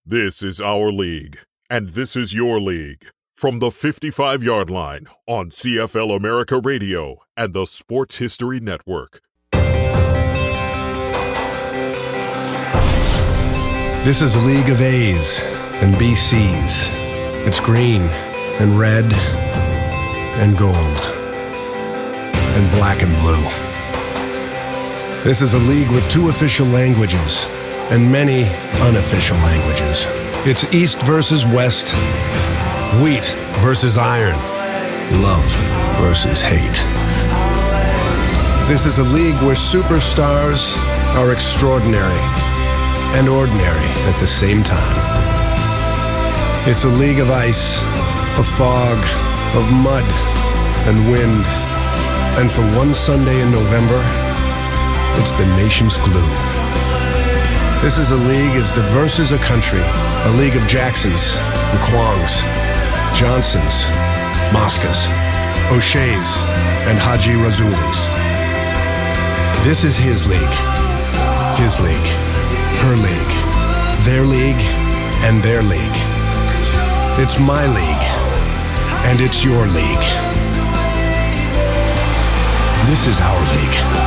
This is our league, and this is your league. From the 55-yard line on CFL America Radio and the Sports History Network. This is a league of A's and BCs. It's green and red and gold and black and blue. This is a league with 2 official languages and many unofficial languages. It's East versus West, wheat versus iron, love versus hate. This is a league where superstars are extraordinary and ordinary at the same time. It's a league of ice, of fog, of mud and wind. And for one Sunday in November, it's the nation's glue. This is a league as diverse as a country, a league of Jacksons and Kwongs, Johnsons, Moscas, O'Shea's, and Haji Razulis. This is his league, her league, their league, and their league. It's my league, and it's your league. This is our league.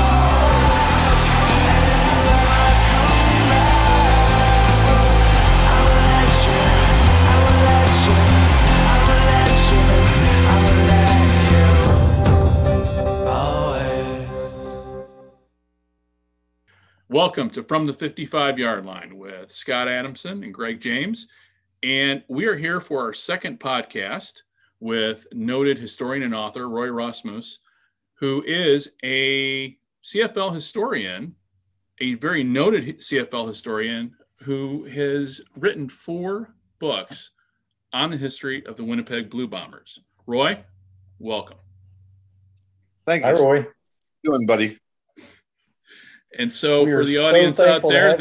Welcome to From the 55-Yard Line with Scott Adamson and Greg James. And we are here for our second podcast with noted historian and author Roy Rosmus, who is a CFL historian, a very noted CFL historian who has written 4 books on the history of the Winnipeg Blue Bombers. Roy, welcome. Thank you. Hi, Roy. How you doing, buddy? And so for the audience out there,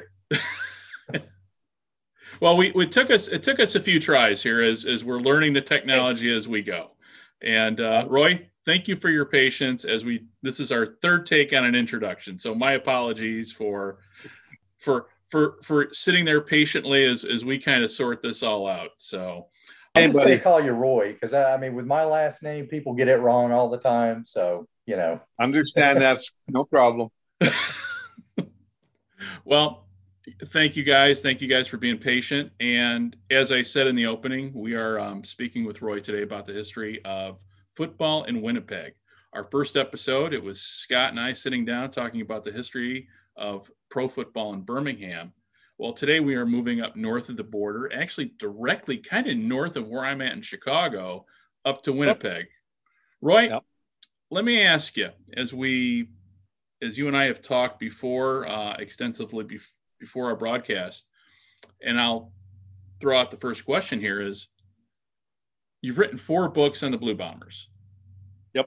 well, it took us a few tries here as we're learning the technology as we go. And Roy, thank you for your patience this is our third take on an introduction. So my apologies for sitting there patiently as we kind of sort this all out. So I'm just going to call you Roy because I mean, with my last name, people get it wrong all the time. So, you know, understand that's no problem. Well, thank you guys. Thank you guys for being patient. And as I said in the opening, we are speaking with Roy today about the history of football in Winnipeg. Our first episode, it was Scott and I sitting down talking about the history of pro football in Birmingham. Well, today we are moving up north of the border, actually directly kind of north of where I'm at in Chicago, up to Winnipeg. Roy, Let me ask you, as you and I have talked before, extensively before our broadcast, and I'll throw out the first question here is, you've written 4 books on the Blue Bombers. Yep.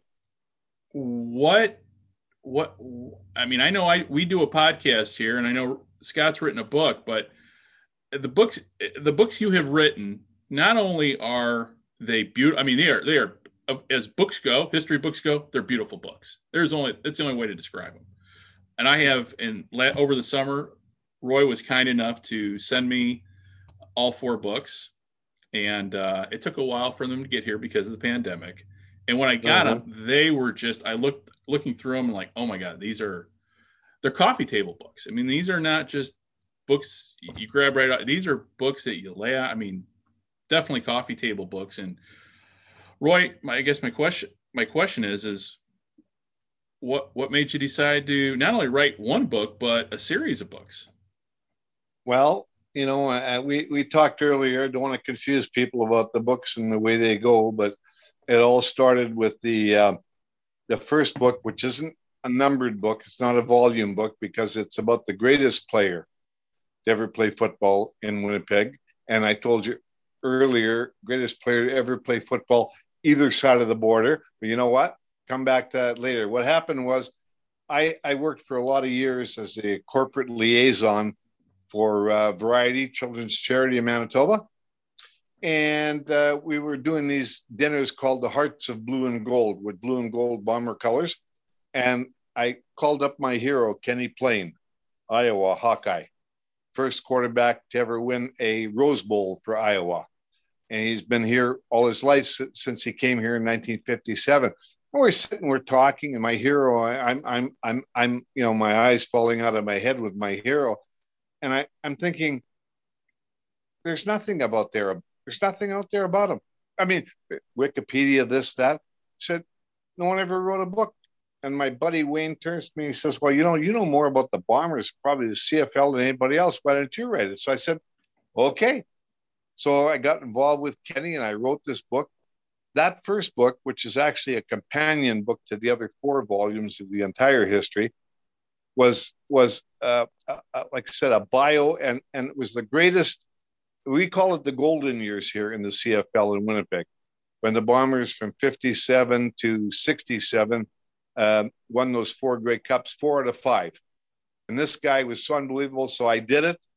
I mean, I know we do a podcast here, and I know Scott's written a book, but the books you have written, not only are they beautiful, I mean, they are as books go, history books go, they're beautiful books. That's the only way to describe them. And I have, over the summer, Roy was kind enough to send me all 4 books. And it took a while for them to get here because of the pandemic. And when I got them, they were looking through them and like, oh my God, they're coffee table books. I mean, these are not just books you grab right out. These are books that you lay out. I mean, definitely coffee table books. And Roy, I guess my question is what made you decide to not only write one book, but a series of books? Well, you know, we talked earlier, I don't want to confuse people about the books and the way they go, but it all started with the first book, which isn't a numbered book. It's not a volume book because it's about the greatest player to ever play football in Winnipeg. And I told you earlier, greatest player to ever play football either side of the border. But you know what? Come back to that later. What happened was I worked for a lot of years as a corporate liaison for Variety Children's Charity in Manitoba. And we were doing these dinners called the Hearts of Blue and Gold with blue and gold bomber colors. And I called up my hero, Kenny Plain, Iowa Hawkeye, first quarterback to ever win a Rose Bowl for Iowa. And he's been here all his life since he came here in 1957. And we're sitting, we're talking, and my hero, I'm my eyes falling out of my head with my hero. And I'm thinking, there's nothing out there about him. I mean, Wikipedia, this, that. Said, no one ever wrote a book. And my buddy Wayne turns to me and says, well, you know more about the Bombers, probably the CFL than anybody else. Why don't you write it? So I said, okay. So I got involved with Kenny and I wrote this book. That first book, which is actually a companion book to the other 4 volumes of the entire history, was like I said, a bio, and it was the greatest. We call it the golden years here in the CFL in Winnipeg, when the Bombers from 57 to 67 won those 4 Grey Cups, 4 out of 5. And this guy was so unbelievable. So I did it.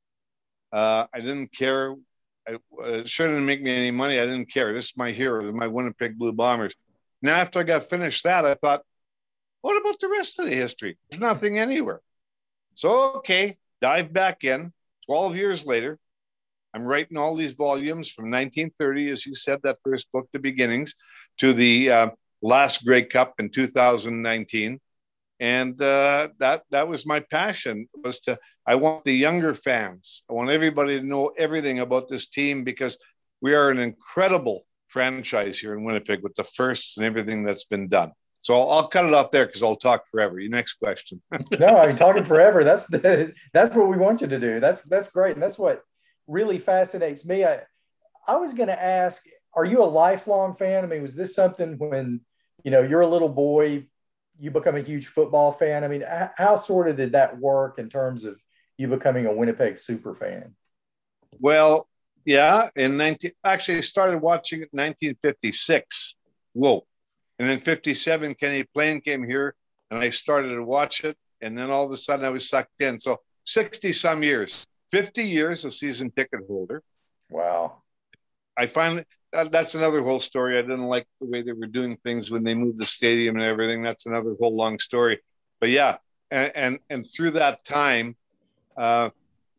I didn't care. It sure didn't make me any money. I didn't care. This is my hero, my Winnipeg Blue Bombers. Now, after I got finished that, I thought, what about the rest of the history? There's nothing anywhere. So, okay, dive back in. 12 years later, I'm writing all these volumes from 1930, as you said, that first book, The Beginnings, to the last Grey Cup in 2019. And that was my passion, I want the younger fans. I want everybody to know everything about this team, because we are an incredible franchise here in Winnipeg with the firsts and everything that's been done. So I'll cut it off there because I'll talk forever. Your next question. No, I'm talking forever. That's what we want you to do. That's great. And that's what really fascinates me. I was going to ask, are you a lifelong fan? I mean, was this something when, you're a little boy, you become a huge football fan? I mean, how sort of did that work in terms of you becoming a Winnipeg super fan? Well, yeah, actually started watching it in 1956. Whoa. And in 57, Kenny Payne came here and I started to watch it. And then all of a sudden I was sucked in. So 60 some years, 50 years, a season ticket holder. Wow. I finally, that's another whole story. I didn't like the way they were doing things when they moved the stadium and everything. That's another whole long story. But yeah, and through that time, the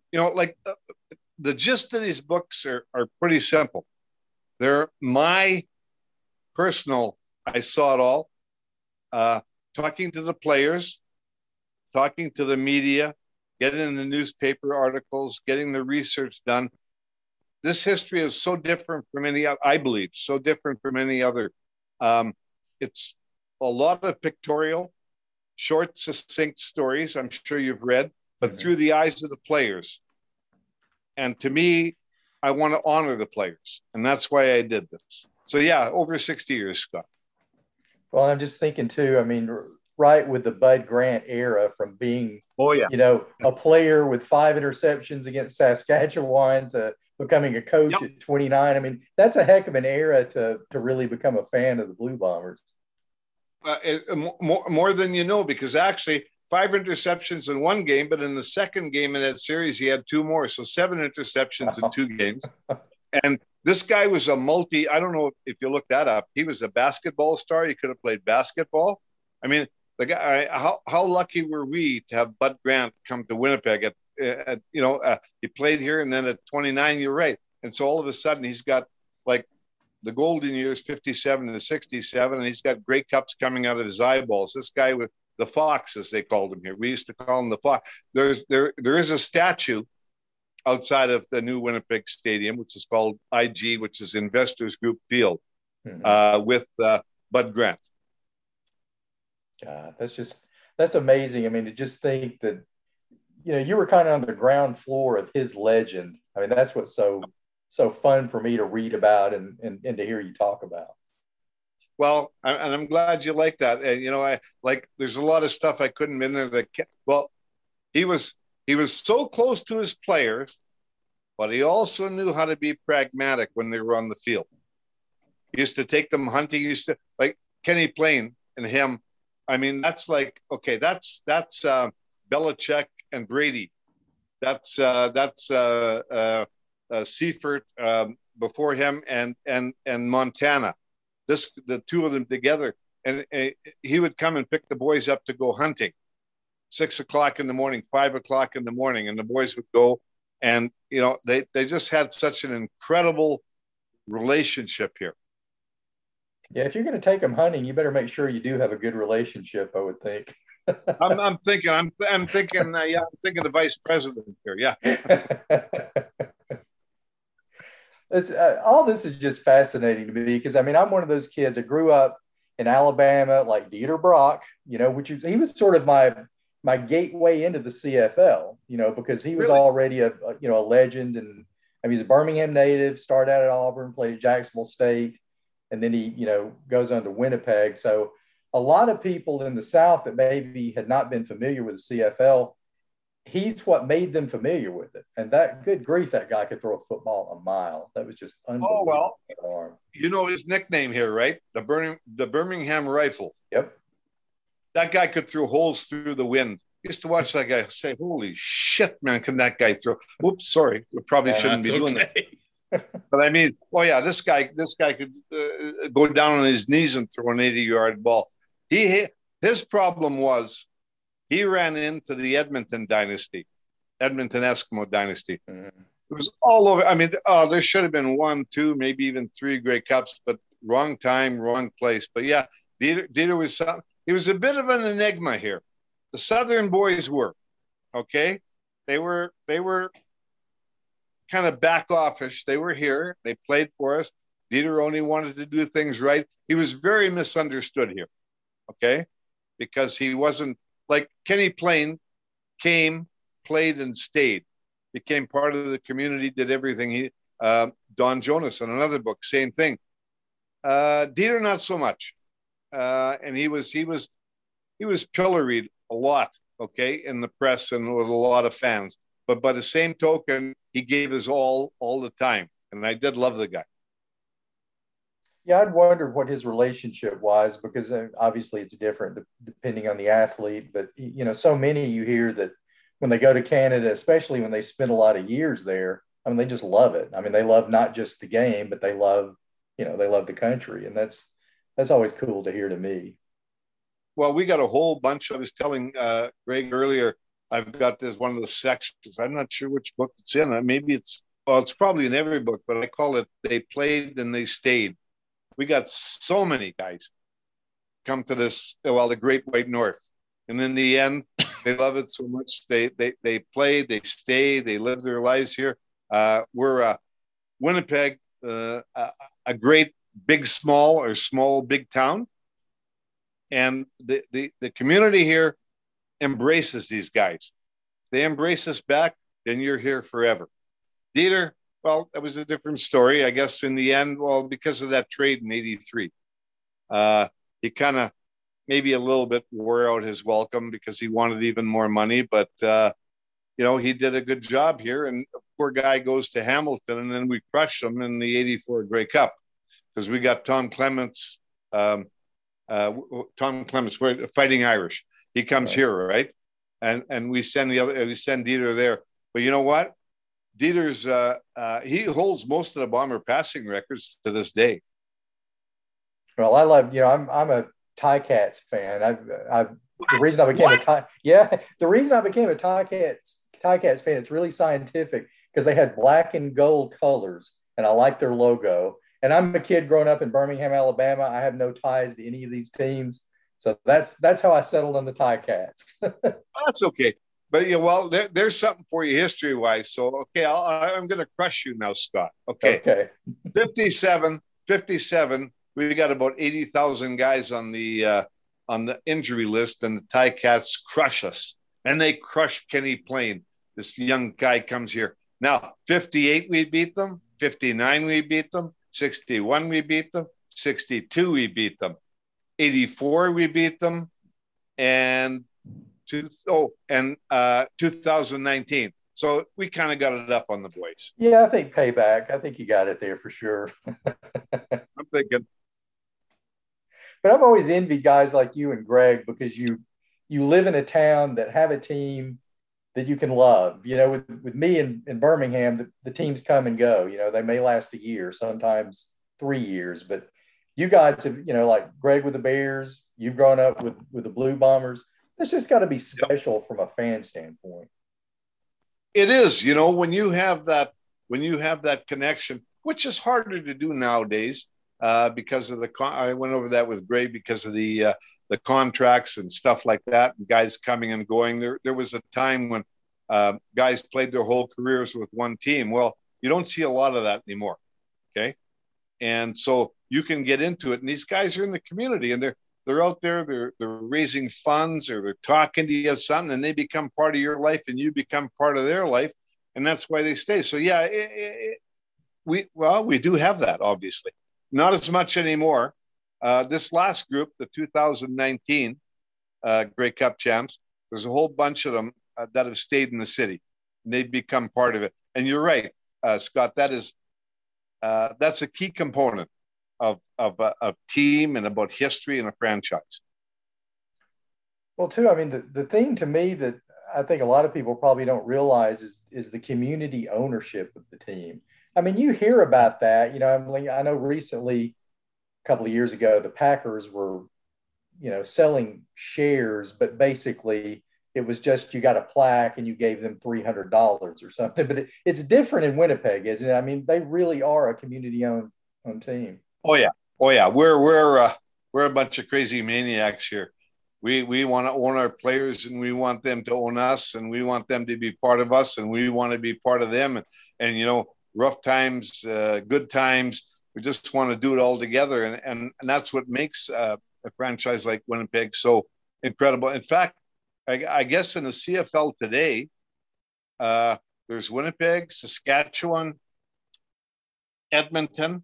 gist of these books are pretty simple. They're my personal, I saw it all, talking to the players, talking to the media, getting the newspaper articles, getting the research done. This history is so different from any, I believe, so different from any other. It's a lot of pictorial, short, succinct stories, I'm sure you've read, but through the eyes of the players. And to me, I want to honor the players. And that's why I did this. So yeah, over 60 years, Scott. Well, I'm just thinking too, I mean, right with the Bud Grant era, from being, a player with 5 interceptions against Saskatchewan to becoming a coach at 29. I mean, that's a heck of an era to really become a fan of the Blue Bombers. More than you know, because actually 5 interceptions in one game, but in the second game in that series, he had 2 more. So 7 interceptions in 2 games. And this guy was a I don't know if you look that up. He was a basketball star. He could have played basketball. I mean, the guy, how lucky were we to have Bud Grant come to Winnipeg he played here, and then at 29, you're right. And so all of a sudden he's got like the golden years, 57 to 67, and he's got Grey Cups coming out of his eyeballs. This guy with the Fox, as they called him here. We used to call him the Fox. There is a statue outside of the new Winnipeg Stadium, which is called IG, which is Investors Group Field, with Bud Grant. God, that's amazing. I mean, to just think that, you were kind of on the ground floor of his legend. I mean, that's what's so fun for me to read about and to hear you talk about. Well, and I'm glad you like that. And, there's a lot of stuff I couldn't mention. He was so close to his players, but he also knew how to be pragmatic when they were on the field. He used to take them hunting. He used to, like Kenny Payne and him. I mean, that's like, okay, that's Belichick and Brady. That's Seifert before him and Montana. The 2 of them together. And he would come and pick the boys up to go hunting. 6 o'clock in the morning, 5 o'clock in the morning, and the boys would go And, they just had such an incredible relationship here. Yeah, if you're going to take them hunting, you better make sure you do have a good relationship, I would think. I'm thinking the vice president here. Yeah. All this is just fascinating to me because, I mean, I'm one of those kids that grew up in Alabama, like Dieter Brock, he was sort of my gateway into the CFL, because he was already a legend. And I mean, he's a Birmingham native, started out at Auburn, played at Jacksonville State, and then he, goes on to Winnipeg. So a lot of people in the South that maybe had not been familiar with the CFL, he's what made them familiar with it. And that, good grief, that guy could throw a football a mile. That was just unbelievable. Oh, well, his nickname here, right? The Birmingham Rifle. Yep. That guy could throw holes through the wind. I used to watch that guy say, holy shit, man, can that guy throw? Oops, sorry. We probably shouldn't be doing that. But I mean, this guy could go down on his knees and throw an 80-yard ball. His problem was he ran into the Edmonton Eskimo dynasty. Mm-hmm. It was all over. I mean, there should have been 1, 2, maybe even 3 Grey Cups, but wrong time, wrong place. But yeah, Dieter was something. He was a bit of an enigma here. The Southern boys were, okay? They were kind of back offish. They were here. They played for us. Dieter only wanted to do things right. He was very misunderstood here, okay? Because he wasn't like Kenny Payne came, played, and stayed. Became part of the community, did everything. Don Jonas in another book, same thing. Dieter, not so much. And he was pilloried a lot, okay, in the press and with a lot of fans. But by the same token, he gave his all the time. And I did love the guy. Yeah, I'd wondered what his relationship was because obviously it's different depending on the athlete. But, so many you hear that when they go to Canada, especially when they spend a lot of years there, I mean, they just love it. I mean, they love not just the game, but they love the country. And that's always cool to hear to me. Well, we got a whole bunch. I was telling Greg earlier, I've got this one of the sections. I'm not sure which book it's in. Maybe it's probably in every book, but I call it They Played and They Stayed. We got so many guys come to this, the Great White North. And in the end, they love it so much. They play, they stay, they live their lives here. We're Winnipeg, a great big small or small big town. And the community here embraces these guys. If they embrace us back, then you're here forever. Dieter, well, that was a different story. I guess in the end, because of that trade in '83, he kind of maybe a little bit wore out his welcome because he wanted even more money. But, he did a good job here. And a poor guy goes to Hamilton, and then we crushed him in the '84 Grey Cup because we got Tom Clements. Tom Clements, Fighting Irish. He comes here, right? And we send Dieter there. But you know what? Dieter's he holds most of the Bomber passing records to this day. Well, I love, I'm a Ticats fan. The reason I became a Ticats fan, it's really scientific because they had black and gold colors, and I like their logo. And I'm a kid growing up in Birmingham, Alabama. I have no ties to any of these teams. So that's how I settled on the Ticats. That's okay. But, there's something for you history-wise. So, okay, I'm going to crush you now, Scott. Okay. 57, we got about 80,000 guys on the injury list, and the Ticats crush us. And they crush Kenny Payne. This young guy comes here. Now, 58, we beat them. 59, we beat them. 61, we beat them. 62, we beat them. 84, we beat them. And 2019. So we kind of got it up on the boys. Yeah, I think payback. I think you got it there for sure. I'm thinking. But I've always envied guys like you and Greg because you live in a town that have a team that you can love. With me in Birmingham, the teams come and go. They may last a year, sometimes 3 years. But you guys have, like Greg with the Bears, you've grown up with the Blue Bombers. It's just got to be special from a fan standpoint. It is, when you have that connection, which is harder to do nowadays because of I went over that with Gray because of the contracts and stuff like that, and guys coming and going. There was a time when guys played their whole careers with one team. Well, you don't see a lot of that anymore. Okay, and so you can get into it, and these guys are in the community, and they're out there, they're raising funds, or they're talking to you something, and they become part of your life, and you become part of their life, and that's why they stay. So yeah, we do have that, obviously, not as much anymore. This last group, the 2019 Grey Cup champs, there's a whole bunch of them that have stayed in the city, and they've become part of it. And you're right, Scott. That's a key component of team and about history and a franchise. Well, too, I mean, the thing to me that I think a lot of people probably don't realize is the community ownership of the team. I mean, you hear about that, I know recently, a couple of years ago, the Packers were, selling shares, but basically it was just, you got a plaque and you gave them $300 or something, but it's different in Winnipeg, isn't it? I mean, they really are a community owned team. Oh yeah. We're a bunch of crazy maniacs here. We want to own our players, and we want them to own us, and we want them to be part of us, and we want to be part of them. And rough times, good times, we just want to do it all together. And that's what makes a franchise like Winnipeg so incredible. In fact, I guess in the CFL today, there's Winnipeg, Saskatchewan, Edmonton.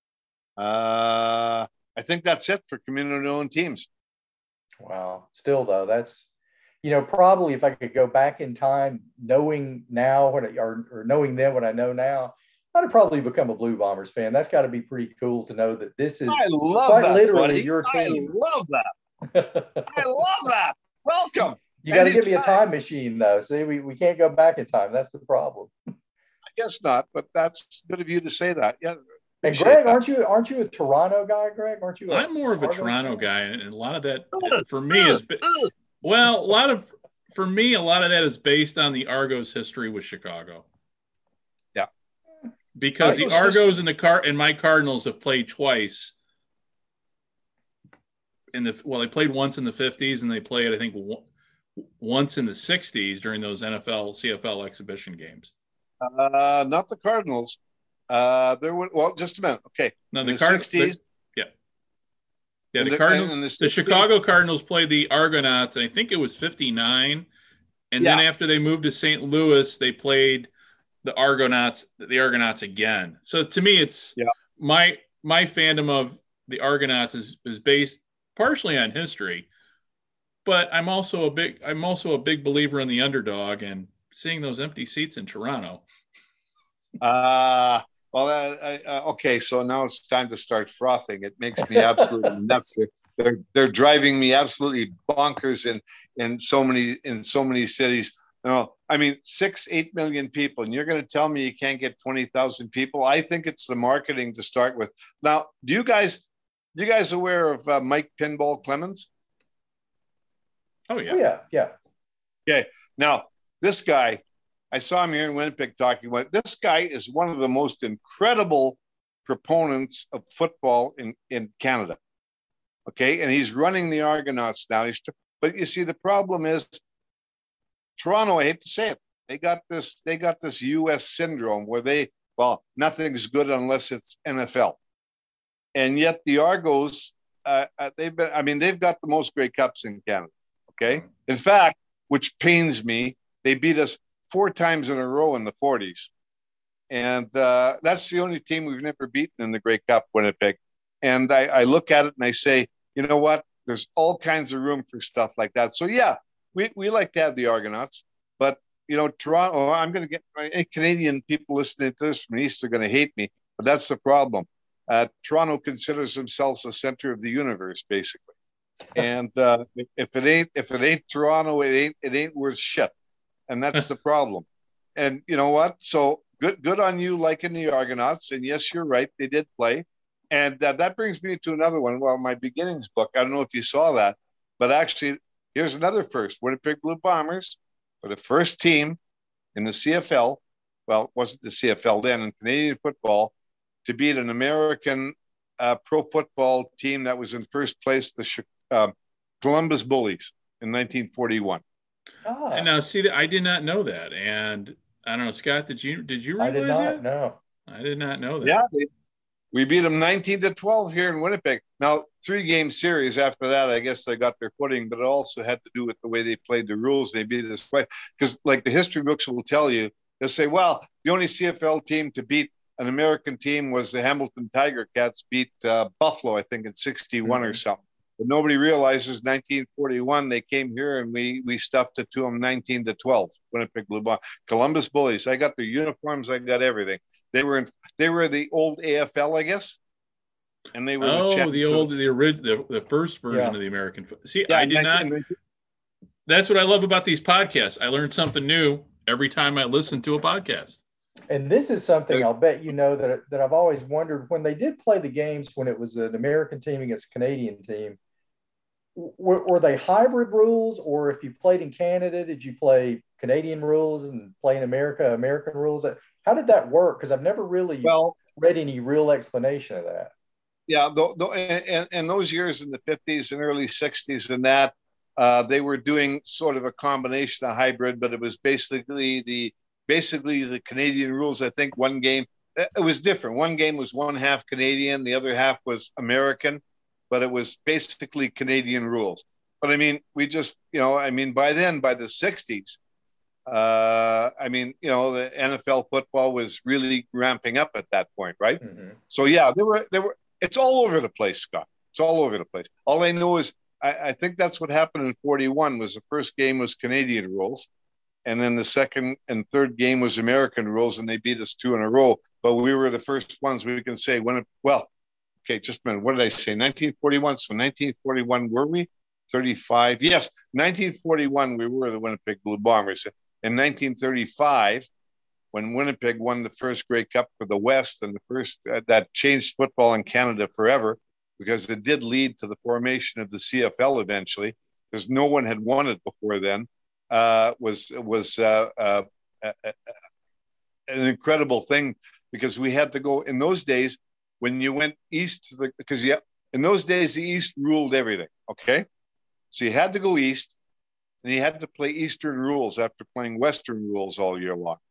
I think that's it for community-owned teams. Wow. Still, though, that's, probably if I could go back in time, knowing now or knowing then what I know now, I'd have probably become a Blue Bombers fan. That's got to be pretty cool to know that this is quite literally your team. I love that. I love that. Welcome. You got to give me a time machine, though. See, we can't go back in time. That's the problem. I guess not, but that's good of you to say that. Yeah. And Greg, aren't you a Toronto guy, Greg? Aren't you? I'm more of a Toronto guy, and a lot of that for me is a lot of that is based on the Argos' history with Chicago. Yeah, because the Argos and my Cardinals have played twice. They played once in the 50s, and they played, I think, once in the 60s during those CFL exhibition games. Not the Cardinals. Just a minute. Okay. No, the 60s. The Cardinals. The Chicago Cardinals played the Argonauts, and I think it was 59. And then after they moved to St. Louis, they played the Argonauts again. So to me, it's my fandom of the Argonauts is based partially on history, but I'm also a big believer in the underdog and seeing those empty seats in Toronto. Okay, so now it's time to start frothing. It makes me absolutely nuts. They're driving me absolutely bonkers in so many cities. I mean, 6-8 million people, and you're going to tell me you can't get 20,000 people? I think it's the marketing to start with. Now, you guys aware of Mike Pinball Clemens? Oh yeah. Okay, now this guy, I saw him here in Winnipeg talking about this guy is one of the most incredible proponents of football in Canada. Okay. And he's running the Argonauts now. But you see, the problem is Toronto, I hate to say it, they got this US syndrome where nothing's good unless it's NFL. And yet the Argos, they've got the most Grey Cups in Canada. Okay. In fact, which pains me, they beat us 4 times in a row in the 40s. And that's the only team we've never beaten in the Grey Cup, Winnipeg. And I look at it and I say, you know what? There's all kinds of room for stuff like that. So, yeah, we like to have the Argonauts. But, Toronto, I'm going to get any Canadian people listening to this from East are going to hate me. But that's the problem. Toronto considers themselves the center of the universe, basically. And if it ain't Toronto, it ain't worth shit. And that's the problem. And you know what? So good on you liking the Argonauts. And yes, you're right. They did play. And that brings me to another one. Well, my beginnings book, I don't know if you saw that, but actually, here's another first. Winnipeg Blue Bombers were the first team in the CFL. Well, it wasn't the CFL then, in Canadian football, to beat an American pro football team that was in first place, the Columbus Bullies in 1941. And now, see, I did not know that. And I don't know, Scott, did you realize I did not, that? no. I did not know that. Yeah, we beat them 19-12 here in Winnipeg. Now, 3-game series after that, I guess they got their footing, but it also had to do with the way they played the rules. They beat us way, because like the history books will tell you, they'll say, well, the only CFL team to beat an American team was the Hamilton Tiger Cats beat Buffalo, I think, in 61 or something. But nobody realizes 1941, they came here and we stuffed it to them 19-12, Winnipeg Blue Bombers. Columbus Bullies, I got their uniforms, I got everything. They were the old AFL, I guess. And they were the first version of the American. See, I did not. That's what I love about these podcasts. I learn something new every time I listen to a podcast. And this is something I'll bet you know that I've always wondered, when they did play the games, when it was an American team against a Canadian team, were they hybrid rules, or if you played in Canada, did you play Canadian rules and play in America, American rules? How did that work? Because I've never really read any real explanation of that. Yeah, in those years in the 50s and early 60s and that, they were doing sort of a combination of hybrid, but it was basically the Canadian rules. I think one game, it was different. One game was one half Canadian, the other half was American, but it was basically Canadian rules. But I mean, by then, by the 60s, the NFL football was really ramping up at that point, right? Mm-hmm. So yeah, there were. It's all over the place, Scott. It's all over the place. All I know is I think that's what happened in 41. Was the first game was Canadian rules, and then the second and third game was American rules, and they beat us 2 in a row. But we were the first ones. We can say just a minute. What did I say? 1941. So 1941, were we? 35. Yes, 1941, we were the Winnipeg Blue Bombers. In 1935, when Winnipeg won the first Grey Cup for the West, and the first that changed football in Canada forever, because it did lead to the formation of the CFL eventually, because no one had won it before then, was an incredible thing, because we had to go in those days. When you went east, in those days, the East ruled everything, okay? So you had to go east, and you had to play Eastern rules after playing Western rules all year long.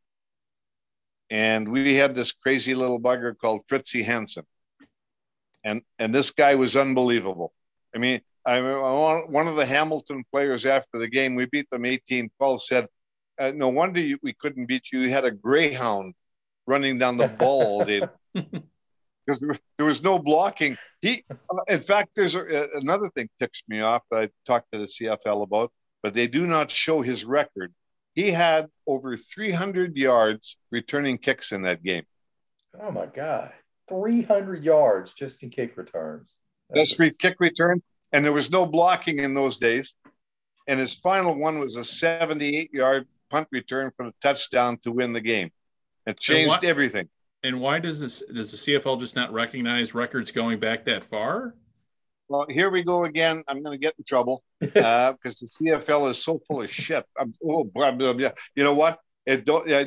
And we had this crazy little bugger called Fritzie Hansen. And this guy was unbelievable. I mean, one of the Hamilton players after the game, we beat them 18-12, said, no wonder we couldn't beat you. You had a greyhound running down the ball all day. Because there was no blocking. In fact, there's another thing ticks me off that I talked to the CFL about, but they do not show his record. He had over 300 yards returning kicks in that game. Oh my God, 300 yards just in kick returns. Kick return, and there was no blocking in those days. And his final one was a 78-yard punt return for the touchdown to win the game. It changed everything. And why does the CFL just not recognize records going back that far? Well, here we go again. I'm going to get in trouble because the CFL is so full of shit. You know what? They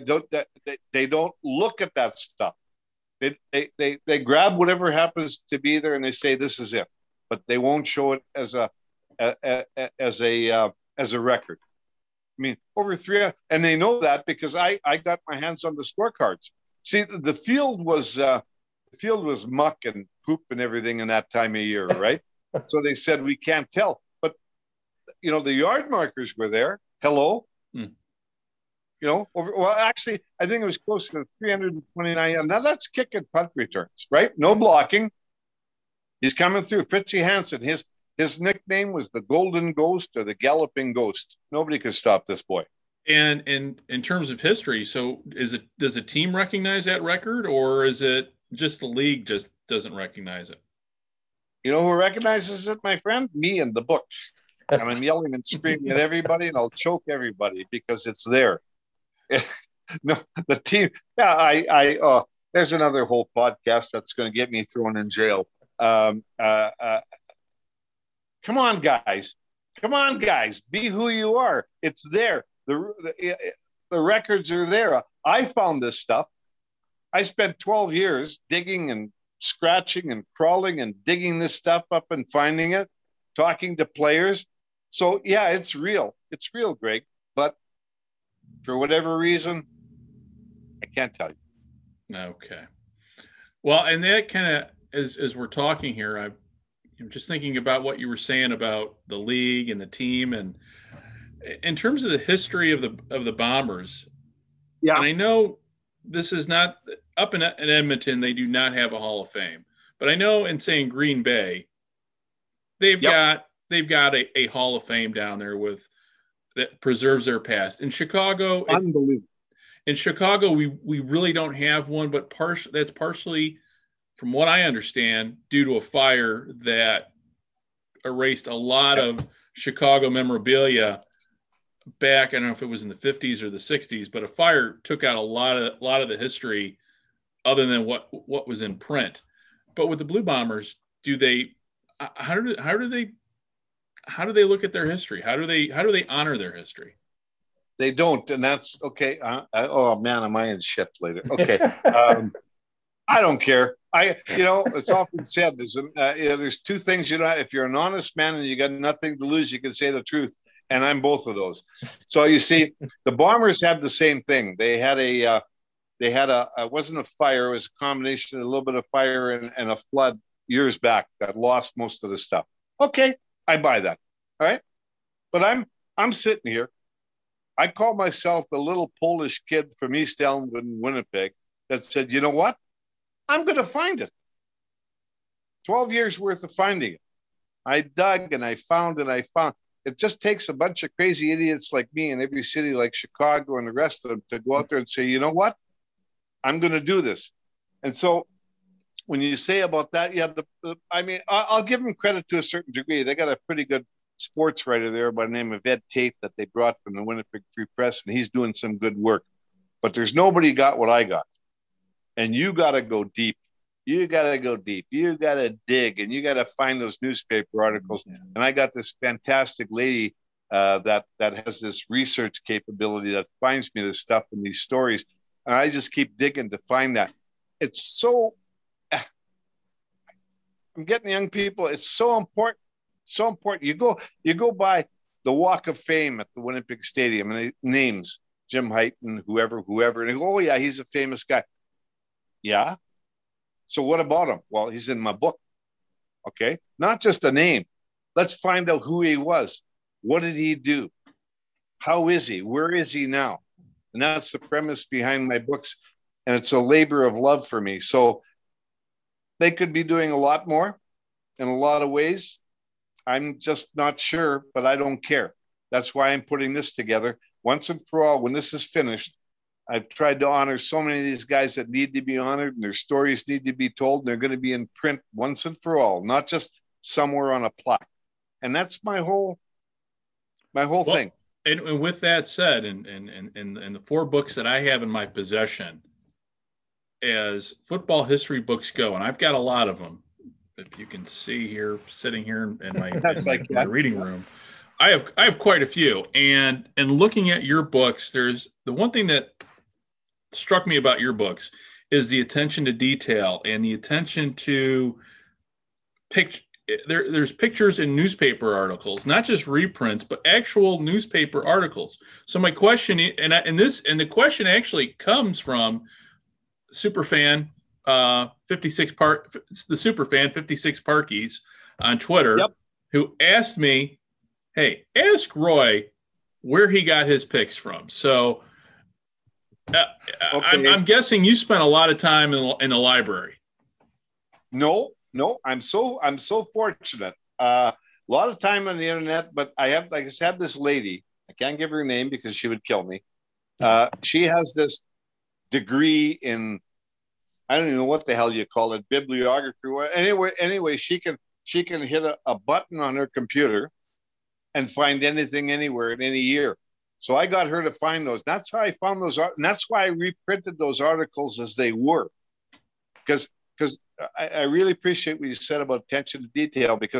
don't look at that stuff. They grab whatever happens to be there and they say this is it, but they won't show it as a record. I mean, over 300, and they know that because I got my hands on the scorecards. See, the field was muck and poop and everything in that time of year, right? So they said we can't tell, but the yard markers were there. Hello, actually, I think it was close to 329. Now that's kick and punt returns, right? No blocking. He's coming through. Fritzie Hansen. His nickname was the Golden Ghost or the Galloping Ghost. Nobody could stop this boy. And in terms of history, so does a team recognize that record, or is it just the league just doesn't recognize it? You know who recognizes it, my friend? Me and the book. And I'm yelling and screaming at everybody, and I'll choke everybody because it's there. No, the team. Yeah, there's another whole podcast that's going to get me thrown in jail. Come on, guys. Be who you are. It's there. The records are there. I found this stuff. I spent 12 years digging and scratching and crawling and digging this stuff up and finding it, talking to players. So, yeah, it's real. It's real, Greg. But for whatever reason, I can't tell you. Okay. Well, and that kind of, as we're talking here, I'm just thinking about what you were saying about the league and the team, and in terms of the history of the Bombers. Yeah. And I know this is not up in Edmonton. They do not have a Hall of Fame, but I know in saying Green Bay, they've got a Hall of Fame down there that preserves their past. In Chicago, unbelievable. In Chicago, we really don't have one, but that's partially, from what I understand, due to a fire that erased a lot of Chicago memorabilia back. I don't know if it was in the 50s or the 60s, but a fire took out a lot of the history other than what was in print. But with the Blue Bombers, how do they look at their history? How do they honor their history? They don't, and that's okay. Oh man, am I in shit later? Okay, I don't care. It's often said there's two things. If you're an honest man and you got nothing to lose, you can say the truth, and I'm both of those. So you see, the Bombers had the same thing. They had it wasn't a fire. It was a combination of a little bit of fire and a flood years back that lost most of the stuff. Okay, I buy that. All right, but I'm sitting here. I call myself the little Polish kid from East Elmwood, Winnipeg, that said, you know what? I'm going to find it. 12 years worth of finding it. I dug and I found and I found. It just takes a bunch of crazy idiots like me in every city like Chicago and the rest of them to go out there and say, you know what? I'm going to do this. And so when you say about that, yeah, I'll give them credit to a certain degree. They got a pretty good sports writer there by the name of Ed Tate that they brought from the Winnipeg Free Press, and he's doing some good work. But there's nobody got what I got. And you got to go deep. You got to go deep. You got to dig, and you got to find those newspaper articles. Yeah. And I got this fantastic lady that has this research capability that finds me this stuff and these stories. And I just keep digging to find that. It's so, I'm getting young people. It's so important. So important. You go by the Walk of Fame at the Winnipeg Stadium, and the names Jim Hyten, whoever, and they go, oh yeah, he's a famous guy. Yeah. So what about him? Well, he's in my book. Okay, not just a name. Let's find out who he was. What did he do? How is he? Where is he now? And that's the premise behind my books, and it's a labor of love for me. So they could be doing a lot more in a lot of ways. I'm just not sure, but I don't care. That's why I'm putting this together. Once and for all, when this is finished, I've tried to honor so many of these guys that need to be honored, and their stories need to be told, and they're going to be in print once and for all, not just somewhere on a plaque. And that's my whole thing. And with that said, and the 4 books that I have in my possession, as football history books go, and I've got a lot of them, if you can see here, sitting here in my reading room, I have quite a few. And looking at your books, there's the one thing that struck me about your books is the attention to detail and the attention to there's pictures in newspaper articles, not just reprints, but actual newspaper articles. So my question, and the question actually comes from Superfan 56 Parkies on Twitter, who asked me, hey, ask Roy where he got his picks from. So okay. I'm guessing you spent a lot of time in the library. No, I'm so fortunate. A lot of time on the internet, but I have, like I said, this lady, I can't give her name because she would kill me. She has this degree in, I don't even know what the hell you call it, bibliography. Anyway, she can hit a button on her computer and find anything anywhere in any year. So I got her to find those. That's how I found those, and that's why I reprinted those articles as they were, because I really appreciate what you said about attention to detail, because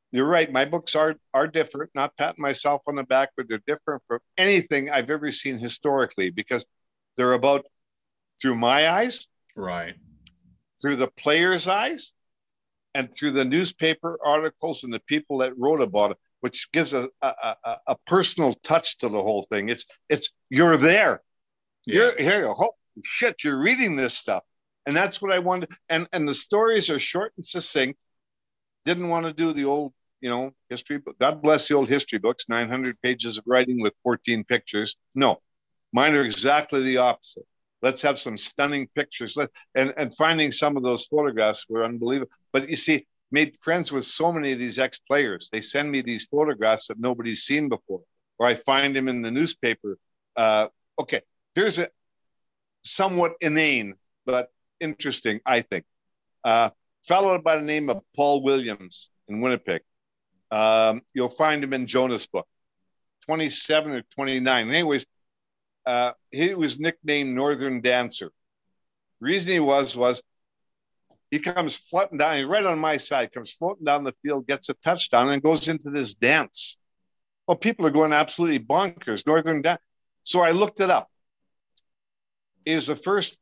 You're right. My books are different. Not patting myself on the back, but they're different from anything I've ever seen historically because they're about through my eyes, Right. through the players' eyes, and through the newspaper articles and the people that wrote about it, which gives a personal touch to the whole thing. It's you're there. Yeah. You're here. Holy shit, you're reading this stuff. And that's what I wanted. And the stories are short and succinct. Didn't want to do the old, history book. God bless the old history books, 900 pages of writing with 14 pictures. No, mine are exactly the opposite. Let's have some stunning pictures. And finding some of those photographs were unbelievable. But you see, made friends with so many of these ex-players. They send me these photographs that nobody's seen before, or I find them in the newspaper. Okay, here's a somewhat inane, but interesting, I think. Fellow by the name of Paul Williams in Winnipeg. You'll find him in Jonah's book, 27 or 29. Anyways, he was nicknamed Northern Dancer. The reason he was he comes floating down, right on my side, comes floating down the field, gets a touchdown, and goes into this dance. Well, people are going absolutely bonkers. Northern Dance. So I looked it up. He was the first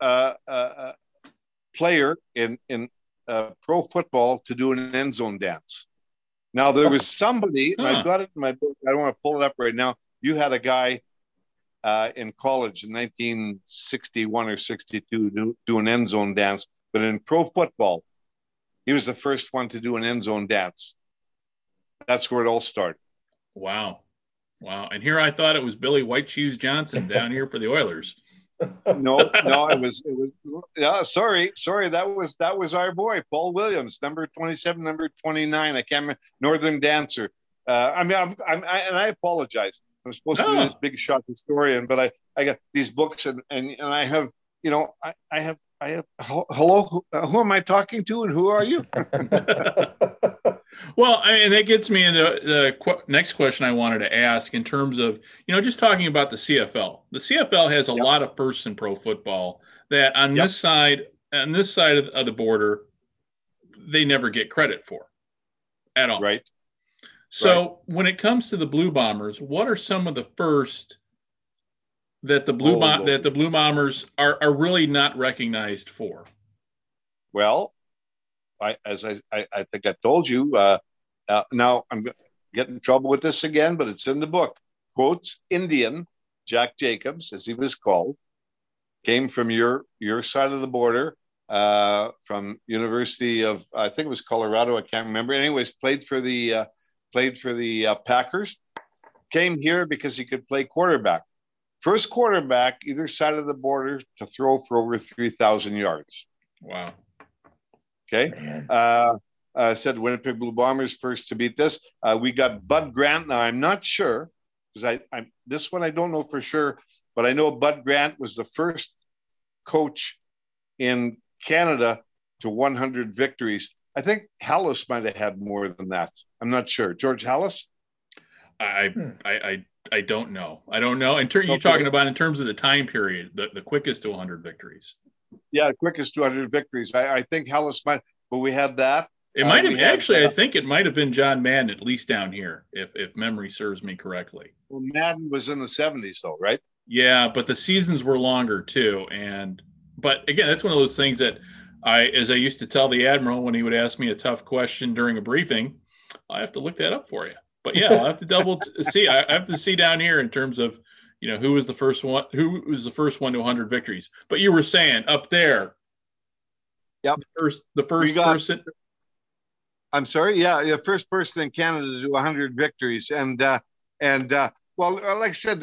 player in pro football to do an end zone dance. Now, there was somebody, and I've got it in my book, I don't want to pull it up right now. You had a guy in college in 1961 or 62 do an end zone dance, but in pro football, he was the first one to do an end zone dance. That's where it all started. Wow. And here I thought it was Billy White Shoes Johnson down here for the Oilers. No, it was yeah, sorry. That was our boy, Paul Williams, number 27, number 29. I can't remember, Northern Dancer. I apologize. I'm supposed to be this big shot historian, but I got these books and I have, I have hello, who am I talking to and who are you? Well, and that gets me into the next question I wanted to ask in terms of, just talking about the CFL. The CFL has a lot of firsts in pro football that on this side of the border, they never get credit for at all. Right. So when it comes to the Blue Bombers, what are some of the first that the Blue Bombers are really not recognized for? Well, I think I told you. Now I'm getting in trouble with this again, but it's in the book. Quotes Indian Jack Jacobs, as he was called, came from your side of the border, from University of, I think it was Colorado. I can't remember. Anyways, played for the Packers. Came here because he could play quarterback. First quarterback either side of the border to throw for over 3,000 yards. Wow. Okay. Said Winnipeg Blue Bombers first to beat this. We got Bud Grant. Now, I'm not sure because this one I don't know for sure, but I know Bud Grant was the first coach in Canada to 100 victories. I think Hallis might have had more than that. I'm not sure. George Hallis? I don't know. I don't know. You're talking about in terms of the time period, the quickest to 100 victories. Yeah, quickest 200 victories. I think Hallis might, but we had that. It might have actually. I think it might have been John Madden, at least down here, if memory serves me correctly. Well, Madden was in the 70s, though, right? Yeah, but the seasons were longer too. But again, that's one of those things that as I used to tell the Admiral when he would ask me a tough question during a briefing, I have to look that up for you. But yeah, I'll have to see. I have to see down here in terms of, who was the first one to 100 victories. But you were saying up there. Yep. The first person. I'm sorry. Yeah. The first person in Canada to do 100 victories. And well, like I said,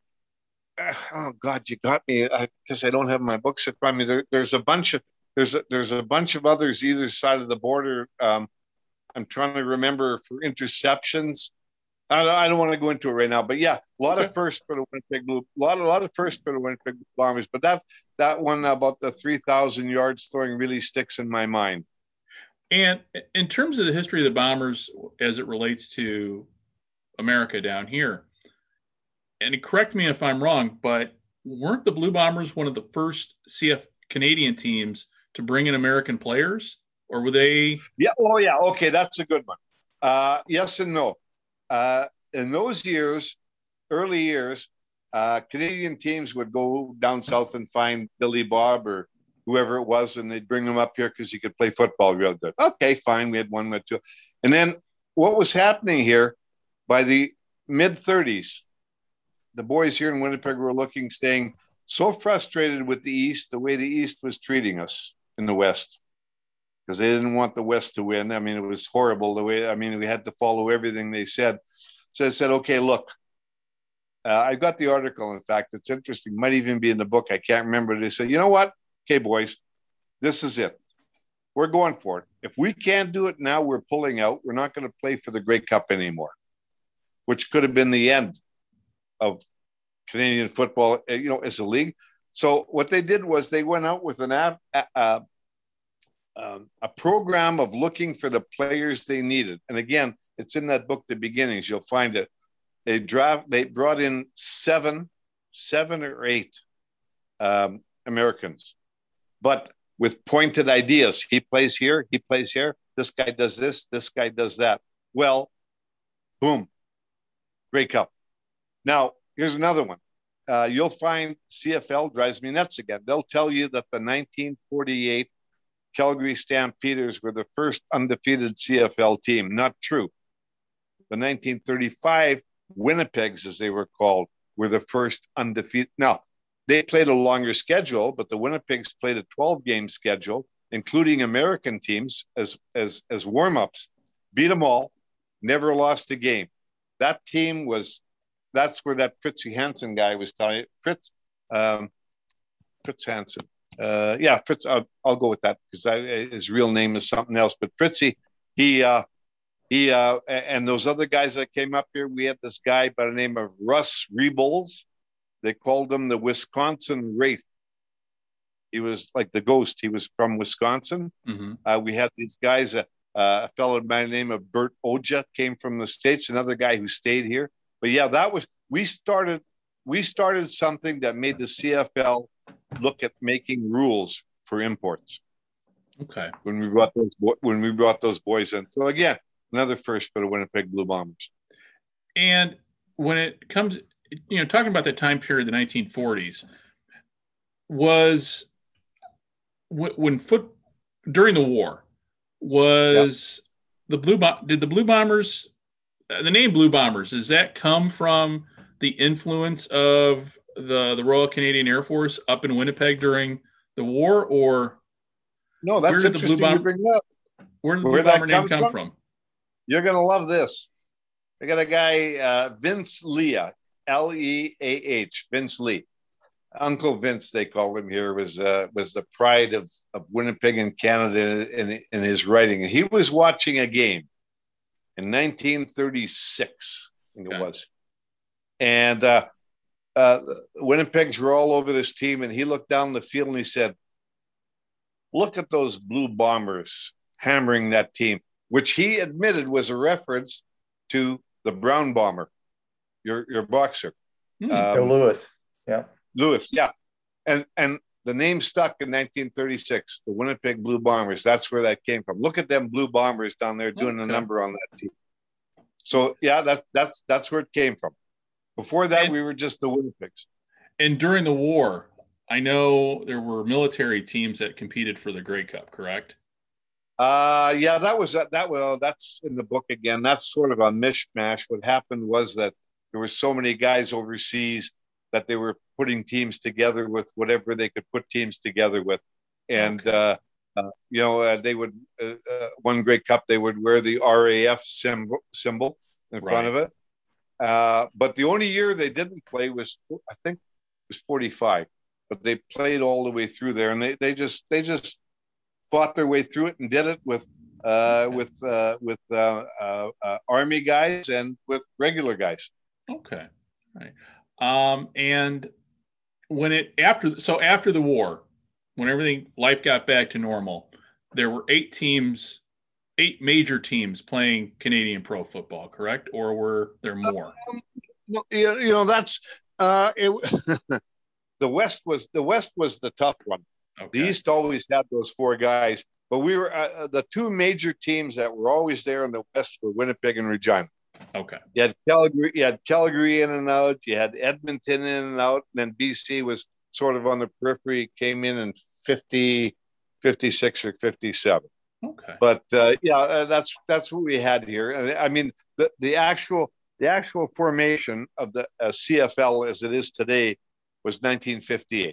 oh God, you got me because I don't have my books in front of me. There's a bunch of others either side of the border. I'm trying to remember for interceptions. I don't want to go into it right now, but yeah, a lot of firsts for the Winnipeg Blue, a lot of firsts for the Winnipeg Bombers. But that one about the 3,000 yards throwing really sticks in my mind. And in terms of the history of the Bombers as it relates to America down here, and correct me if I'm wrong, but weren't the Blue Bombers one of the first CF Canadian teams to bring in American players? Or were they? Yeah. Oh, yeah. Okay. That's a good one. Yes and no. In those years, early years, Canadian teams would go down south and find Billy Bob or whoever it was, and they'd bring them up here because he could play football real good. Okay, fine. We had one, we had two. And then what was happening here by the mid-30s, the boys here in Winnipeg were saying, so frustrated with the East, the way the East was treating us in the West, because they didn't want the West to win. I mean, it was horrible the way, we had to follow everything they said. So I said, okay, look, I got the article. In fact, it's interesting. Might even be in the book. I can't remember. They said, you know what? Okay, boys, this is it. We're going for it. If we can't do it now, we're pulling out. We're not going to play for the Grey Cup anymore, which could have been the end of Canadian football, as a league. So what they did was they went out with a program of looking for the players they needed. And again, it's in that book, The Beginnings. You'll find it. They brought in seven or eight Americans, but with pointed ideas. He plays here. This guy does this. This guy does that. Well, boom, Grey Cup. Now, here's another one. You'll find CFL drives me nuts again. They'll tell you that the 1948 Calgary Stampeders were the first undefeated CFL team. Not true. The 1935 Winnipegs, as they were called, were the first undefeated. Now, they played a longer schedule, but the Winnipegs played a 12-game schedule, including American teams as warm-ups. Beat them all, never lost a game. That team was. That's where that Fritzie Hansen guy was telling you. Fritz Hansen. Fritz. I'll go with that because his real name is something else. But Fritzie, he and those other guys that came up here, we had this guy by the name of Russ Rebels. They called him the Wisconsin Wraith. He was like the ghost. He was from Wisconsin. Mm-hmm. We had these guys. A fellow by the name of Bert Oja came from the States. Another guy who stayed here. But yeah, we started something that made the CFL look at making rules for imports. Okay. When we brought those boys in. So again, another first for the Winnipeg Blue Bombers. And when it comes, talking about that time period, the 1940s, was during the war, did the Blue Bombers, the name Blue Bombers, does that come from the influence of the Royal Canadian Air Force up in Winnipeg during the war, or no? That's interesting to bring up. Where did the Blue Bomber name come from? You're going to love this. I got a guy, Vince Leah, Leah, Vince Lee. Uncle Vince, they called him here, was the pride of Winnipeg and Canada in his writing. And he was watching a game in 1936, I think it was. And Winnipegs were all over this team, and he looked down the field and he said, look at those Blue Bombers hammering that team, which he admitted was a reference to the Brown Bomber, your boxer. Lewis. Yeah. Lewis, yeah. And the name stuck in 1936, the Winnipeg Blue Bombers. That's where that came from. Look at them Blue Bombers down there doing a number on that team. So yeah, that's where it came from. Before that, we were just the Winnipegs. And during the war, I know there were military teams that competed for the Grey Cup, correct? Yeah, that's in the book again. That's sort of a mishmash. What happened was that there were so many guys overseas that they were putting teams together with whatever they could put teams together with. And, they would, one Grey Cup, they would wear the RAF symbol in front of it. But the only year they didn't play was, I think it was 45, but they played all the way through there. And they just fought their way through it and did it with Army guys and with regular guys. Okay. Right. And after the war, when life got back to normal, there were 8 major teams playing Canadian pro football, correct? Or were there more? That's the West was the tough one. Okay. The East always had those 4 guys. But we were the two major teams that were always there in the West were Winnipeg and Regina. Okay. You had Calgary in and out. You had Edmonton in and out. And then BC was sort of on the periphery, came in 50, 56 or 57. Okay. But that's what we had here. I mean, the actual formation of the CFL as it is today was 1958.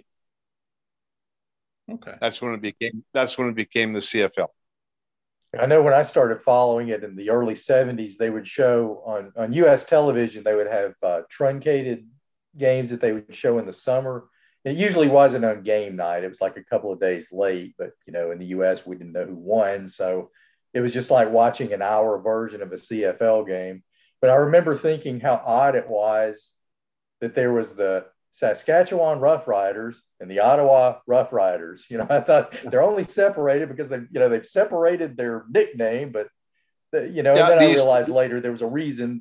Okay. That's when it became the CFL. I know when I started following it in the early 70s, they would show on U.S. television, they would have truncated games that they would show in the summer. It usually wasn't on game night. It was like a couple of days late, but, in the U.S., we didn't know who won. So it was just like watching an hour version of a CFL game. But I remember thinking how odd it was that there was the Saskatchewan Roughriders and the Ottawa Roughriders. I thought they're only separated because they've separated their nickname, but and then I realized later there was a reason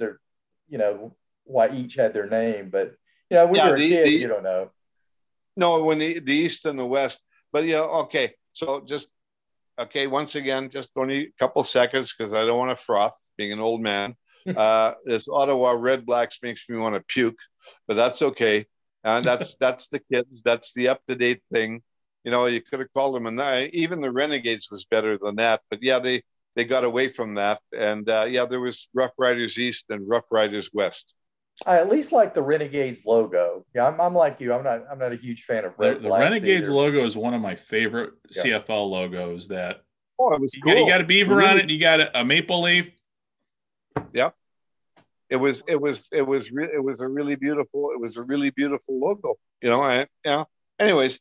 why each had their name. But when you're a kid, you don't know. No, when the East and the West, but okay. So once again, just only a couple seconds because I don't want to froth, being an old man. This Ottawa Red Blacks makes me want to puke, but that's okay. And that's the kids. That's the up-to-date thing. You could have called them even the Renegades was better than that. But they got away from that. And there was Rough Riders East and Rough Riders West. I at least like the Renegades logo. Yeah, I'm like you. I'm not a huge fan of Red the Renegades logo is one of my favorite CFL logos. That it was cool. You got a beaver on it, and you got a maple leaf. Yeah. It was a really beautiful logo, Anyways,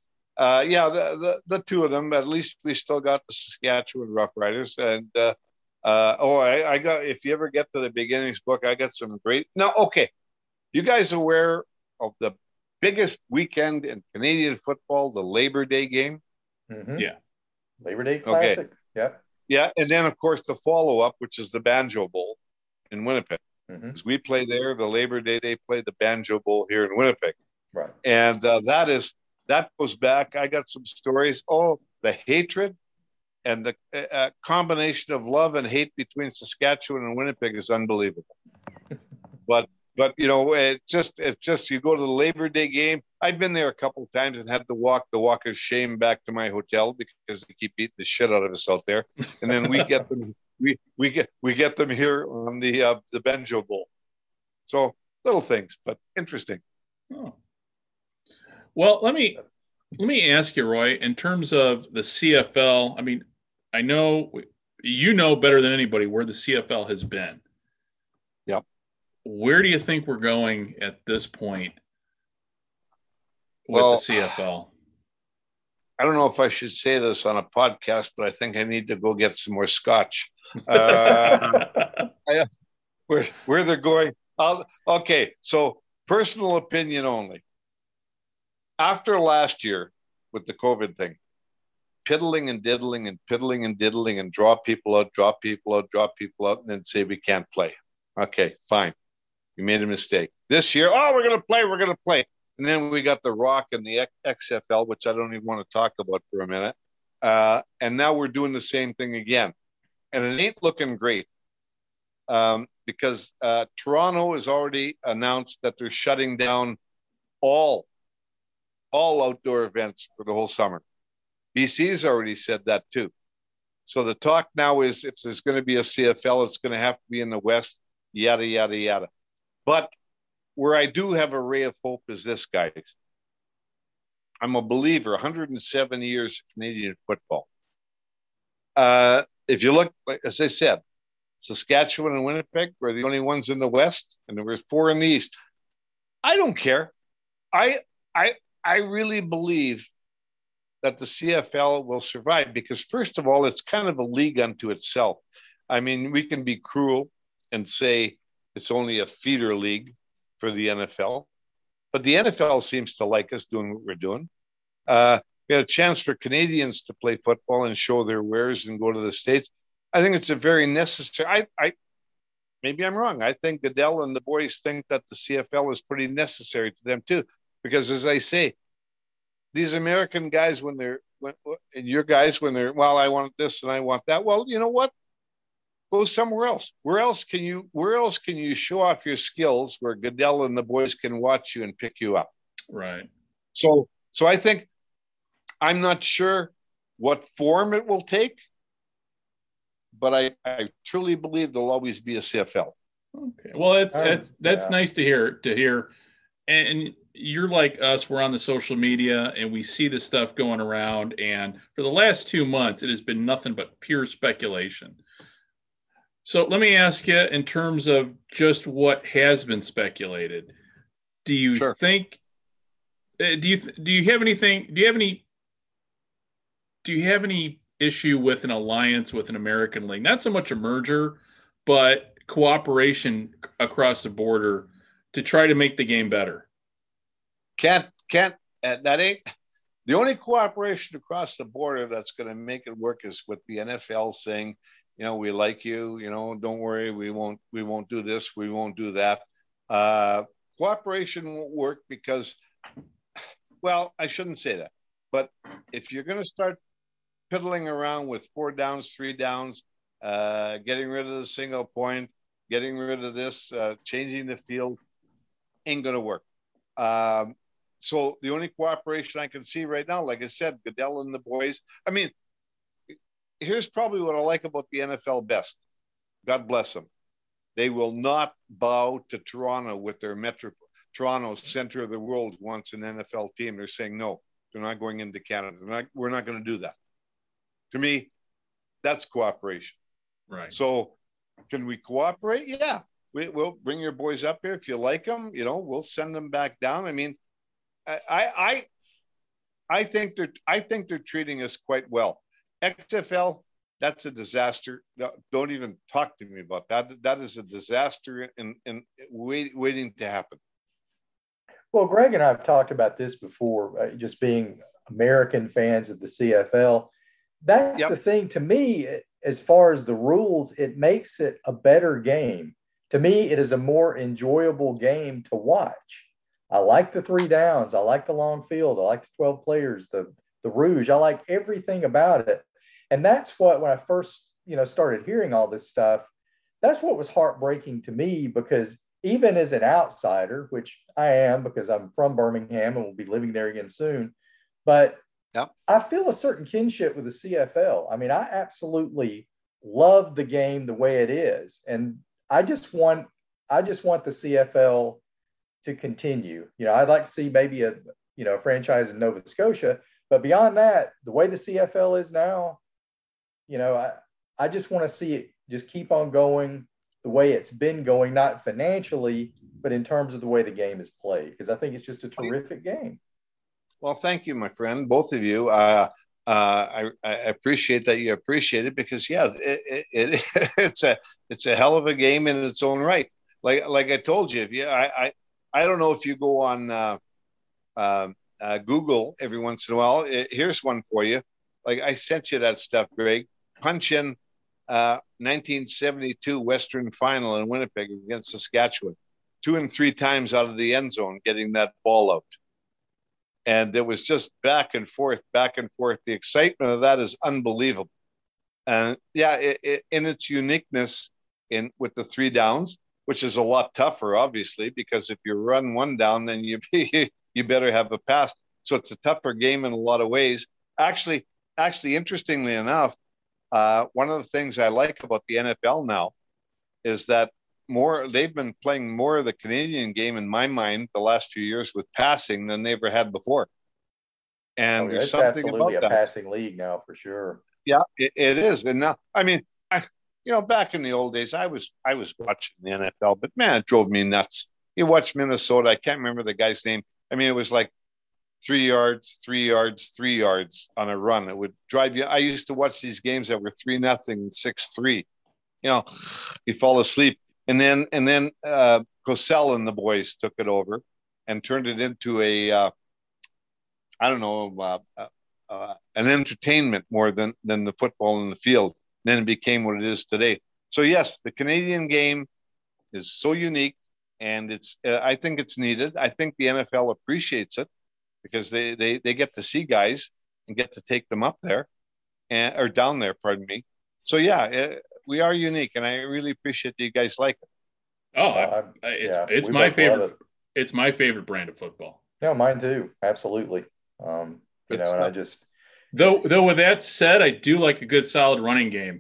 the two of them. At least we still got the Saskatchewan Roughriders, and I got. If you ever get to the beginnings book, I got some great. Now, okay, you guys aware of the biggest weekend in Canadian football, the Labor Day game? Mm-hmm. Yeah, Labor Day Classic. Okay. Yeah, yeah, and then of course the follow-up, which is the Banjo Bowl in Winnipeg. Because we play there, the Labor Day, they play the Banjo Bowl here in Winnipeg. Right. And that goes back. I got some stories. Oh, the hatred and the combination of love and hate between Saskatchewan and Winnipeg is unbelievable. but it's just you go to the Labor Day game. I've been there a couple of times and had to walk the walk of shame back to my hotel because they keep beating the shit out of us out there. And then we get them. We get them here on the Banjo Bowl. So little things, but interesting. Oh. Well, let me ask you, Roy, in terms of the CFL. I mean, I know better than anybody where the CFL has been. Yep. Where do you think we're going at this point with the CFL? I don't know if I should say this on a podcast, but I think I need to go get some more scotch. Where they're going. Okay, so personal opinion only. After last year with the COVID thing, piddling and diddling and draw people out, and then say we can't play. Okay, fine. You made a mistake. This year, we're going to play. And then we got the Rock and the XFL, which I don't even want to talk about for a minute. And now we're doing the same thing again. And it ain't looking great because Toronto has already announced that they're shutting down all outdoor events for the whole summer. BC's already said that too. So the talk now is if there's going to be a CFL, it's going to have to be in the West, yada, yada, yada. But where I do have a ray of hope is this, guys. I'm a believer, 107 years of Canadian football. If you look, as I said, Saskatchewan and Winnipeg were the only ones in the West, and there was 4 in the East. I don't care. I really believe that the CFL will survive because, first of all, it's kind of a league unto itself. I mean, we can be cruel and say it's only a feeder league for the NFL, but the NFL seems to like us doing what we're doing. We had a chance for Canadians to play football and show their wares and go to the States. I think it's a very necessary. Maybe I'm wrong. I think Goodell and the boys think that the CFL is pretty necessary to them too, because as I say, these American guys, when they're and your guys, when they're, well, I want this and I want that. Well, you know what? Go somewhere else. Where else can you show off your skills where Goodell and the boys can watch you and pick you up? Right. So I think, I'm not sure what form it will take, but I truly believe there'll always be a CFL. Okay. Well, that's nice to hear. And you're like us, we're on the social media and we see the stuff going around. And for the last 2 months, it has been nothing but pure speculation. So let me ask you, in terms of just what has been speculated, do you think, do you have any issue with an alliance with an American league? Not so much a merger, but cooperation across the border to try to make the game better. That ain't the only cooperation across the border that's going to make it work is with the NFL saying, we like you, don't worry, we won't do this, we won't do that. Cooperation won't work because, well, I shouldn't say that, but if you're going to start piddling around with 4 downs, 3 downs, getting rid of the single point, getting rid of this, changing the field, ain't going to work. So the only cooperation I can see right now, like I said, Goodell and the boys. I mean, here's probably what I like about the NFL best. God bless them. They will not bow to Toronto with their Toronto center of the world wants an NFL team. They're saying, no, they're not going into Canada. We're not going to do that. To me, that's cooperation. Right. So can we cooperate? Yeah. We'll bring your boys up here. If you like them, we'll send them back down. I mean, I think they're treating us quite well. XFL, that's a disaster. Don't even talk to me about that. That is a disaster and waiting to happen. Well, Greg and I have talked about this before, just being American fans of the CFL. That's the thing to me, as far as the rules, it makes it a better game. To me, it is a more enjoyable game to watch. I like the 3 downs. I like the long field. I like the 12 players, the Rouge. I like everything about it. And that's what, when I first, started hearing all this stuff, that's what was heartbreaking to me, because even as an outsider, which I am because I'm from Birmingham and will be living there again soon, but I feel a certain kinship with the CFL. I mean, I absolutely love the game the way it is. And I just want the CFL to continue. I'd like to see maybe a franchise in Nova Scotia, but beyond that, the way the CFL is now, I just want to see it just keep on going the way it's been going, not financially, but in terms of the way the game is played, because I think it's just a terrific game. Well, thank you, my friend, both of you. I appreciate that you appreciate it, because it's a hell of a game in its own right. Like I told you, I don't know if you go on Google every once in a while. Here's one for you. Like I sent you that stuff, Greg. Punch in 1972 Western Final in Winnipeg against Saskatchewan. 2 and 3 times out of the end zone, getting that ball out. And it was just back and forth. The excitement of that is unbelievable. And in its uniqueness with the 3 downs, which is a lot tougher, obviously, because if you run 1 down, then you better have a pass. So it's a tougher game in a lot of ways. Actually, interestingly enough, one of the things I like about the NFL now is that they've been playing more of the Canadian game, in my mind, the last few years with passing than they ever had before. And there's something about that. It's absolutely a passing league now, for sure. Yeah, it is. And now, I mean, back in the old days, I was watching the NFL, but man, it drove me nuts. You watch Minnesota, I can't remember the guy's name. I mean, it was like 3 yards, 3 yards, 3 yards on a run. It would drive you. I used to watch these games that were 3-0, 6-3. You fall asleep. And then Cosell and the boys took it over and turned it into an entertainment more than the football in the field. And then it became what it is today. So yes, the Canadian game is so unique, and I think it's needed. I think the NFL appreciates it, because they get to see guys and get to take them up there or down there, pardon me. So yeah, we are unique, and I really appreciate that you guys like it. Oh, it's my favorite. It's my favorite brand of football. Yeah, mine too. Absolutely. And I just though with that said, I do like a good solid running game,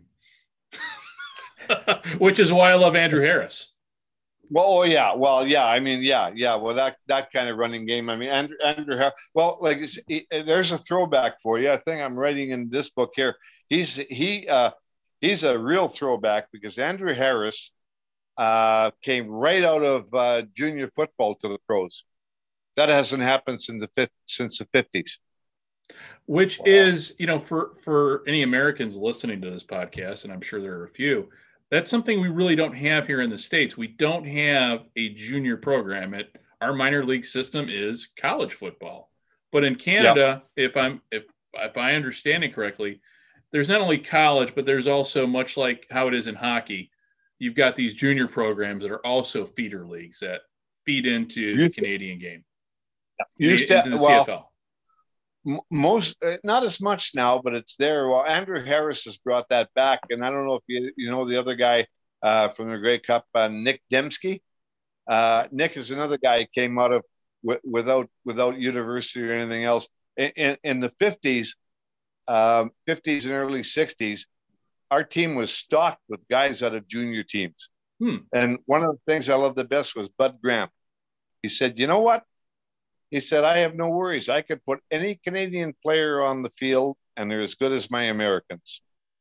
which is why I love Andrew Harris. Well, yeah. Well, yeah. I mean, yeah. Well, that kind of running game. I mean, Andrew Harris. Well, like there's a throwback for you. I think I'm writing in this book here. He's a real throwback because Andrew Harris came right out of junior football to the pros. That hasn't happened since the 50s. Which is, for any Americans listening to this podcast, and I'm sure there are a few, that's something we really don't have here in the States. We don't have a junior program. Our minor league system is college football. But in Canada, if I understand it correctly, there's not only college, but there's also, much like how it is in hockey, you've got these junior programs that are also feeder leagues that feed into the Canadian game. Into the CFL. Most, not as much now, but it's there. Well, Andrew Harris has brought that back, and I don't know if you know the other guy from the Grey Cup, Nick Dembski. Nick is another guy who came out of without university or anything else in the 50s and early 60s. Our team was stocked with guys out of junior teams, and one of the things I loved the best was Bud Graham. He said, "You know what?" He said, "I have no worries. I could put any Canadian player on the field, and they're as good as my Americans."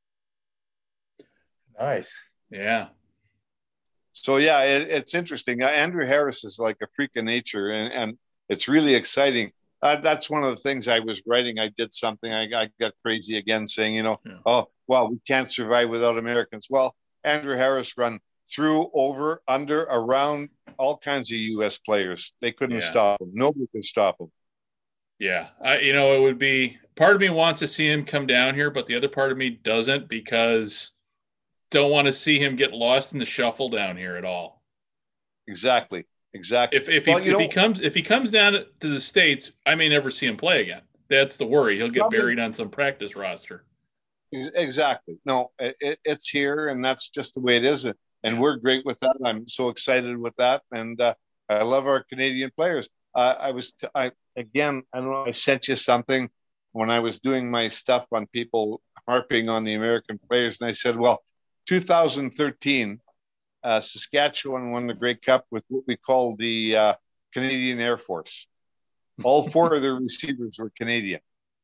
Nice. Yeah. So, yeah, it's interesting. Andrew Harris is like a freak of nature, and it's really exciting. That's one of the things I was writing. I did something. I got crazy again saying, oh, well, we can't survive without Americans. Well, Andrew Harris run through, over, under, around all kinds of U.S. players. They couldn't stop him. Nobody could stop him. Yeah. It would be – part of me wants to see him come down here, but the other part of me doesn't, because don't want to see him get lost in the shuffle down here at all. Exactly. If he comes down to the States, I may never see him play again. That's the worry. He'll get buried on some practice roster. Exactly. No, it's here, and that's just the way it is. And we're great with that. I'm so excited with that. And I love our Canadian players. I don't know, I sent you something when I was doing my stuff on people harping on the American players. And I said, well, 2013, Saskatchewan won the Grey Cup with what we call the Canadian Air Force. All four of their receivers were Canadian.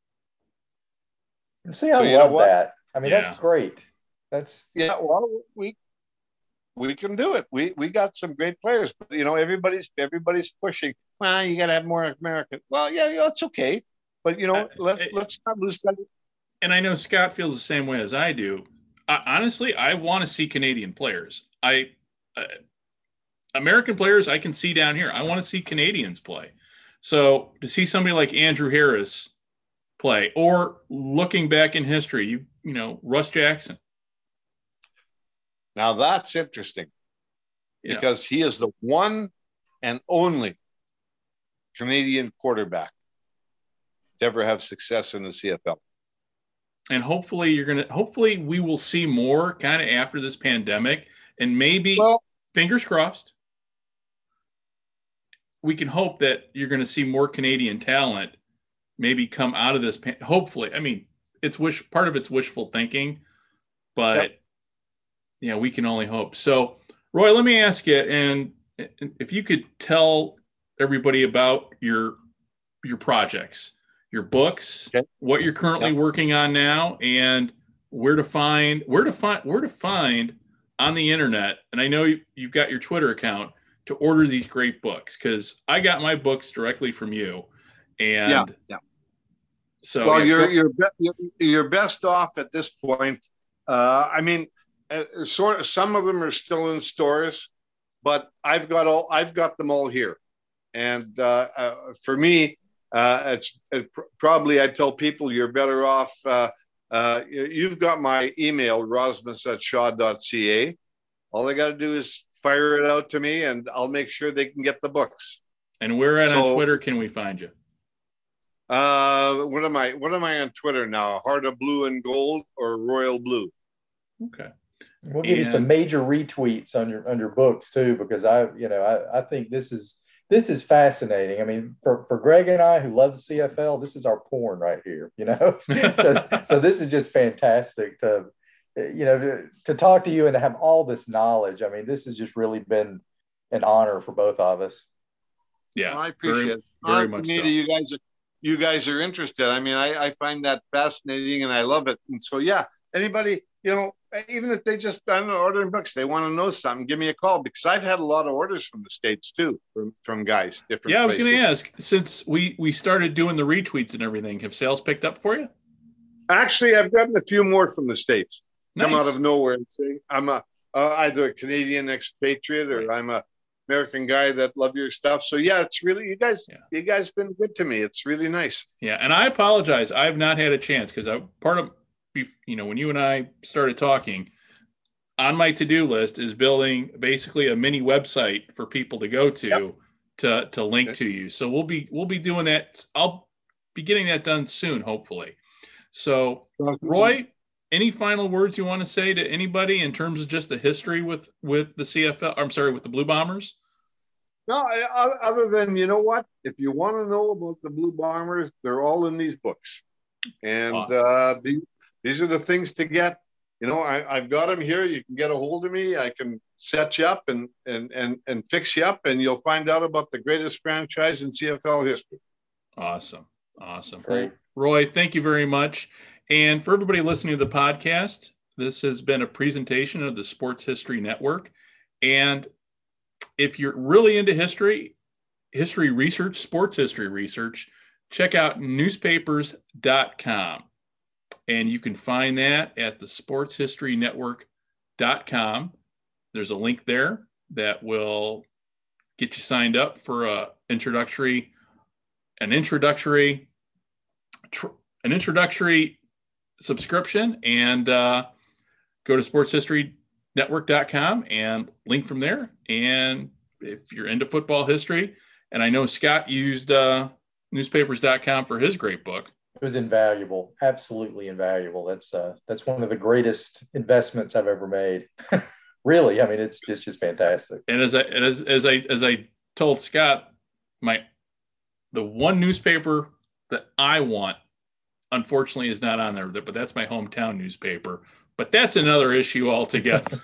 See, I love that. I mean, that's great. Well, we can do it. We got some great players, but everybody's pushing. Well, you got to have more American. Well, it's okay, but let's not lose that. And I know Scott feels the same way as I do. Honestly, I want to see Canadian players. American players I can see down here. I want to see Canadians play. So to see somebody like Andrew Harris play, or looking back in history, Russ Jackson. Now that's interesting, because he is the one and only Canadian quarterback to ever have success in the CFL. And hopefully we will see more kind of after this pandemic, and maybe, fingers crossed, we can hope that you're going to see more Canadian talent maybe come out of this. Hopefully. I mean, part of it's wishful thinking, but we can only hope. So, Roy, let me ask you, and if you could tell everybody about your projects, your books, what you're currently working on now, and where to find on the internet. And I know you've got your Twitter account to order these great books, because I got my books directly from you. And so you're best off at this point. I mean, some of them are still in stores, but I've got them all here. And for me, probably I tell people you're better off. You've got my email, rosmus@shaw.ca. All they got to do is fire it out to me, and I'll make sure they can get the books. And where on Twitter can we find you? What am I on Twitter now? Heart of Blue and Gold or Royal Blue? Okay. We'll give you some major retweets on your books too, because I think this is fascinating. I mean, for Greg and I who love the CFL, this is our porn right here, so this is just fantastic to talk to you and to have all this knowledge. I mean, this has just really been an honor for both of us. Yeah, well, I appreciate it. Very much so. You guys are interested. I mean, I find that fascinating and I love it. And so, yeah, anybody, even if they just, I don't know, ordering books, they want to know something, give me a call, because I've had a lot of orders from the States too, from guys, different places. I was going to ask, since we started doing the retweets and everything, have sales picked up for you? Actually, I've gotten a few more from the States. Nice. Come out of nowhere and say, I'm either a Canadian expatriate or I'm a American guy that love your stuff. So yeah, it's really, you guys been good to me. It's really nice. Yeah. And I apologize. I've not had a chance because part of, when you and I started talking, on my to-do list is building basically a mini website for people to go to, to link to you. So we'll be doing that. I'll be getting that done soon, hopefully. So Roy, any final words you want to say to anybody in terms of just the history with the CFL? I'm sorry, with the Blue Bombers? No, other than, you know what? If you want to know about the Blue Bombers, they're all in these books. And awesome. These are the things to get. I've got them here. You can get a hold of me. I can set you up and fix you up, and you'll find out about the greatest franchise in CFL history. Awesome. Great. Roy, thank you very much. And for everybody listening to the podcast, this has been a presentation of the Sports History Network. And if you're really into history research, sports history research, check out newspapers.com. And you can find that at the sportshistorynetwork.com. There's a link there that will get you signed up for an introductory subscription, and go to sportshistorynetwork.com and link from there. And if you're into football history, and I know Scott used newspapers.com for his great book. It was invaluable, absolutely invaluable. That's one of the greatest investments I've ever made. Really, I mean, it's just fantastic. And as I told Scott, the one newspaper that I want, unfortunately, is not on there, but that's my hometown newspaper. But that's another issue altogether.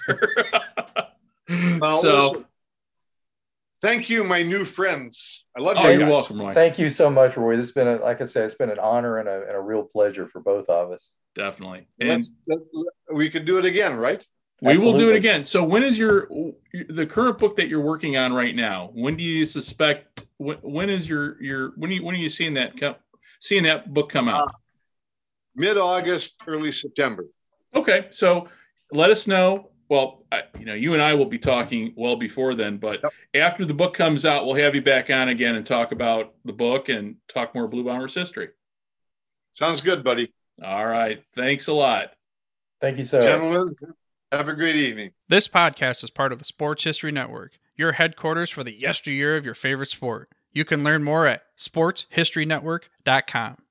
Listen, thank you, my new friends. I love you. Oh, you're welcome, Roy. Thank you so much, Roy. This has been, like I said, it's been an honor and a real pleasure for both of us. Definitely. And we could do it again, right? We will do it again. So when is the current book that you're working on right now? When do you suspect? When is when are you seeing that book come out? Mid-August, early September. Okay, so let us know. Well, you and I will be talking well before then, but after the book comes out, we'll have you back on again and talk about the book and talk more Blue Bombers history. Sounds good, buddy. All right. Thanks a lot. Thank you, sir. Gentlemen, have a great evening. This podcast is part of the Sports History Network, your headquarters for the yesteryear of your favorite sport. You can learn more at sportshistorynetwork.com.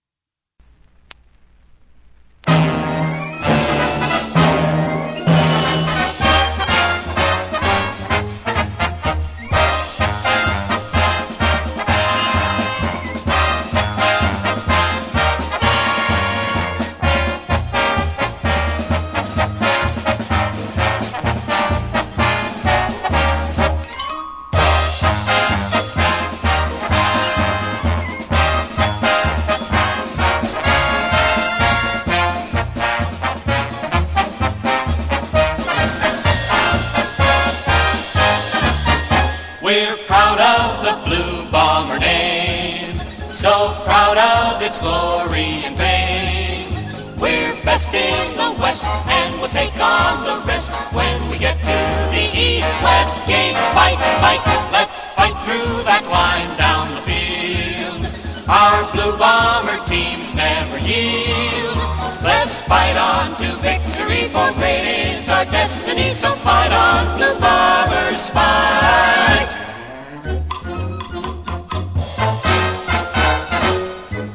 Glory and fame. We're best in the West, and we'll take on the rest when we get to the East-West game. Fight, fight, let's fight through that line down the field. Our Blue Bomber teams never yield. Let's fight on to victory, for great is our destiny. So fight on, Blue Bombers, fight.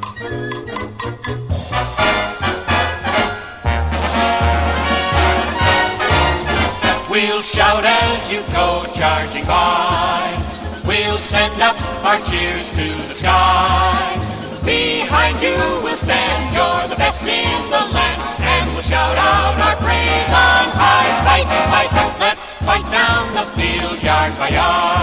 We'll shout as you go charging by. We'll send up our cheers to the sky. Behind you we'll stand, you're the best in the land, and we'll shout out our praise on high. Fight, fight, let's fight down the field yard by yard.